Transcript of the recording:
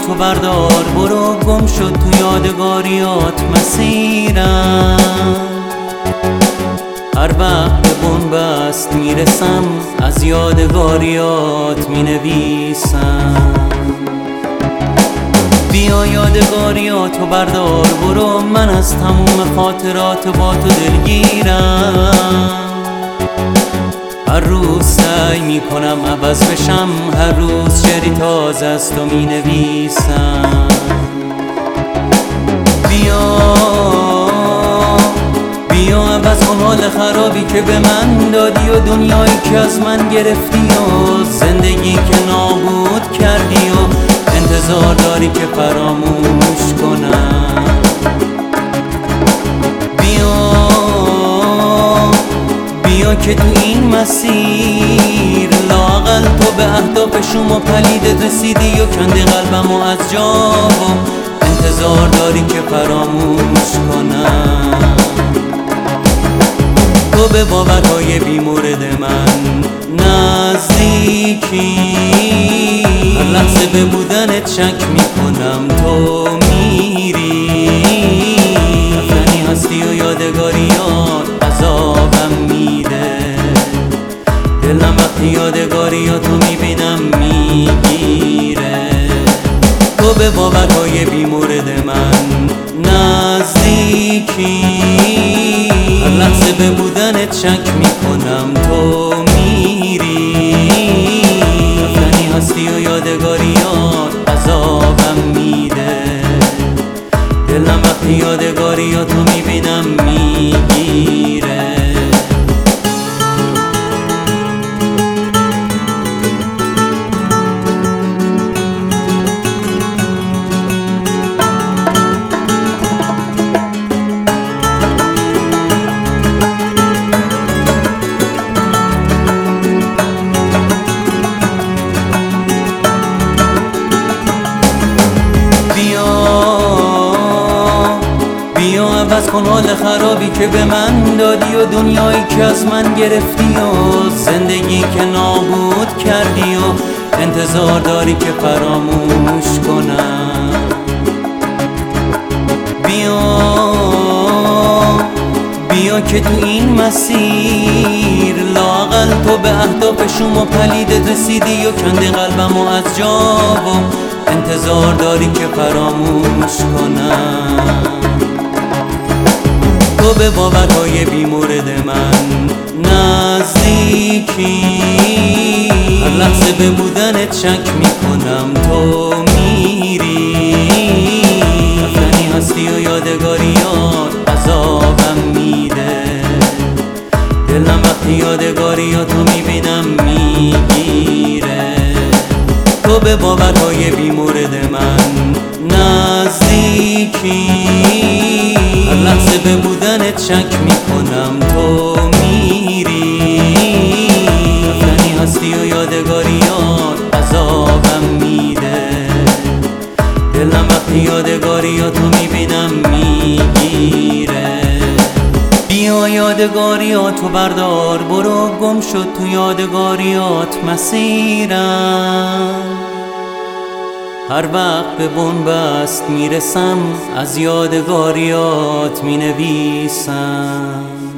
یادگاریاتو بردار، برو گم شد تو یادگاریات مسیرم. هر وقت به بنبست میرسم از یادگاریات مینویسم. بیا یادگاریاتو بردار، برو من از تموم خاطرات با تو دلگیرم. هر روز سعی میکنم عوض بشم، هر روز شعری تازه از تو مینویسم. بیا عوض کن حال خرابی که به من دادی و دنیایی که از من گرفتی و زندگی که نابود کردی و انتظار داری که فراموش کنم. بیا که تو این مسیر لااقل تو به اهداف شما پلیدت رسیدی و کندی قلبمو از جا و انتظار داری که فراموش کنم. تو به باورهای بیمورد من نزدیکی، هر لحظه به بودنت شک میکنم تو میری. رفتنی هستی و یادگاریات عذابم میده، دلم وقتی یادگاریاتو میبینم میگیره. تو به باورهای بیمورد من نزدیکی، هر لحظه به بودنت شک میکنم تو میری. رفتنی هستی و یادگاریات عذابم میده، دلم وقتی یادگاریاتو میبینم میگیره. بیا عوض کن حال خرابی که به من دادی و دنیایی که از من گرفتی و زندگی که نابود کردی و انتظار داری که فراموش کنم. بیا که تو این مسیر لااقل تو به اهداف شما پلیدت رسیدی و کندی قلبمو از جا و انتظار داری که فراموش کنم. تو به باورهای بیمورد من نزدیکی، هر لحظه به بودنت شک میکنم تو میری. رفتنی هستی و یادگاریات عذابم میده، دلم وقتی یادگاریاتو میبینم میگیره. تو به باورهای بیمورد من نزدیکی، هر لحظه به بودنت شک میکنم تو میری. رفتنی هستی و یادگاریات عذابم میده، دلم وقتی یادگاریاتو میبینم میگیره. بیا یادگاریاتو بردار، برو گم شد تو یادگاریات مسیرم. هر وقت به بنبست میرسم از یادگاریات مینویسم.